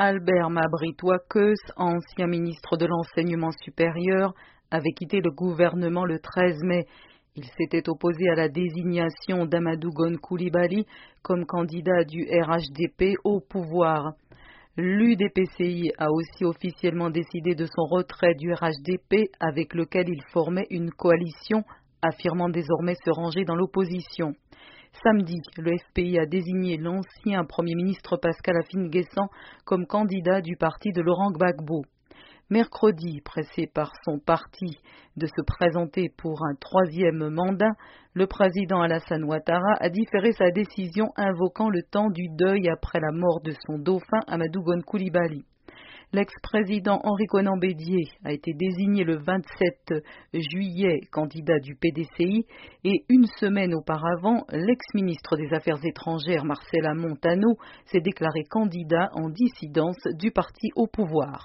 Albert Mabritois-Keus, ancien ministre de l'Enseignement supérieur, avait quitté le gouvernement le 13 mai. Il s'était opposé à la désignation d'Amadou Gon Coulibaly comme candidat du RHDP au pouvoir. L'UDPCI a aussi officiellement décidé de son retrait du RHDP avec lequel il formait une coalition, affirmant désormais se ranger dans l'opposition. Samedi, le FPI a désigné l'ancien Premier ministre Pascal Afine-Guessant comme candidat du parti de Laurent Gbagbo. Mercredi, pressé par son parti de se présenter pour un troisième mandat, le président Alassane Ouattara a différé sa décision invoquant le temps du deuil après la mort de son dauphin Amadou Gon Coulibaly. L'ex-président Henri Konan Bédié a été désigné le 27 juillet candidat du PDCI et une semaine auparavant, l'ex-ministre des Affaires étrangères Marcela Montano s'est déclaré candidat en dissidence du parti au pouvoir.